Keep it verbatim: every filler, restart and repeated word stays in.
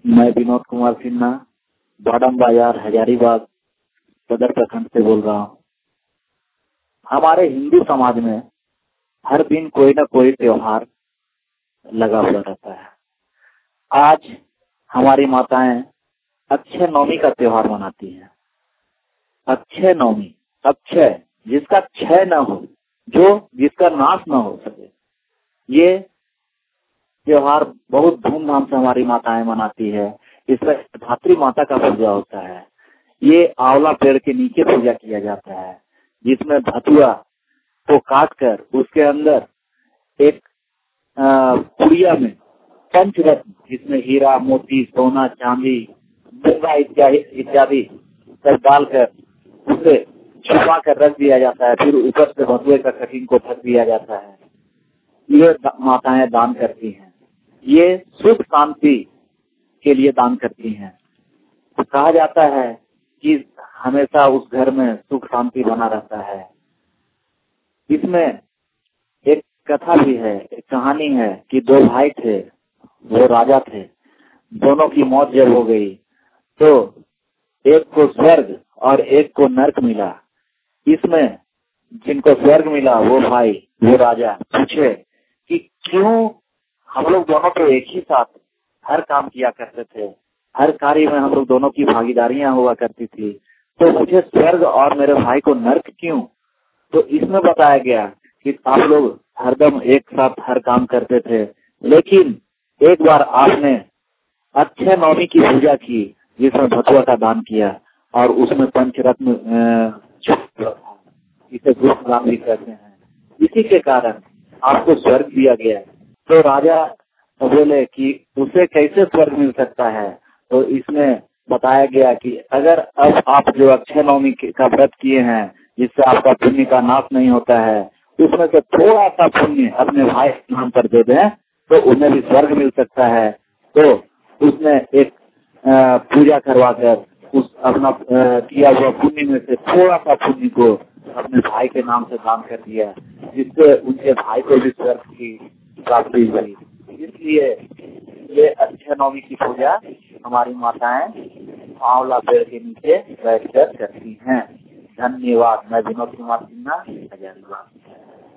मैं विनोद कुमार सिन्हा बाडम बाजार हजारीबाग सदर प्रखंड से बोल रहा हूँ। हमारे हिंदू समाज में हर दिन कोई न कोई त्योहार लगा हुआ रहता है। आज हमारी माताएं अक्षय नवमी का त्योहार मनाती हैं। अक्षय नवमी, अक्षय जिसका क्षय न हो, जो जिसका नाश न हो सके, ये त्योहार बहुत धूमधाम से हमारी माताएं मनाती है। इसमें धात्री माता का पूजा होता है। ये आंवला पेड़ के नीचे पूजा किया जाता है, जिसमें धतुआ को काट कर उसके अंदर एक पुड़िया में पंचरत्न, जिसमें हीरा, मोती, सोना, चांदी, मूंगा इत्यादि इत्यादि सब डालकर उसे छुपा कर रख दिया जाता है। फिर ऊपर से भतुए का कठिन को ढक दिया जाता है। ये माताएं दान करती हैं। ये सुख शांति के लिए दान करती हैं। तो कहा जाता है कि हमेशा उस घर में सुख शांति बना रहता है। इसमें एक कथा भी है, एक कहानी है कि दो भाई थे, वो राजा थे। दोनों की मौत जब हो गई तो एक को स्वर्ग और एक को नरक मिला। इसमें जिनको स्वर्ग मिला वो भाई, वो राजा पूछे कि क्यों हम लोग दोनों तो एक ही साथ हर काम किया करते थे, हर कार्य में हम लोग दोनों की भागीदारियां हुआ करती थी, तो मुझे स्वर्ग और मेरे भाई को नरक क्यों? तो इसमें बताया गया कि आप लोग हरदम एक साथ हर काम करते थे, लेकिन एक बार आपने अक्षय नवमी की पूजा की, जिसमें भतुआ का दान किया और उसमें पंचरत्न इसे गुप्त दान भी कहते हैं। इसी के कारण आपको स्वर्ग दिया गया। तो राजा बोले कि उसे कैसे स्वर्ग मिल सकता है? तो इसमें बताया गया कि अगर अब आप जो अक्षय नवमी का व्रत किए हैं, जिससे आपका पुण्य का नाश नहीं होता है, उसमें से थोड़ा सा पुण्य अपने भाई के नाम पर दे दें तो उन्हें भी स्वर्ग मिल सकता है। तो उसने एक पूजा करवा कर उस अपना किया हुआ पुण्य में से थोड़ा सा पुण्य को अपने भाई के नाम से दान कर दिया, जिससे उनके भाई को भी स्वर्ग की प्राप्ति हुई। इसलिए ये अक्षय नवमी की पूजा हमारी माताएं आंवला पेड़ के नीचे बैठकर करती हैं। धन्यवाद। मैं विनोद कुमार सिन्हा हजारीबाग।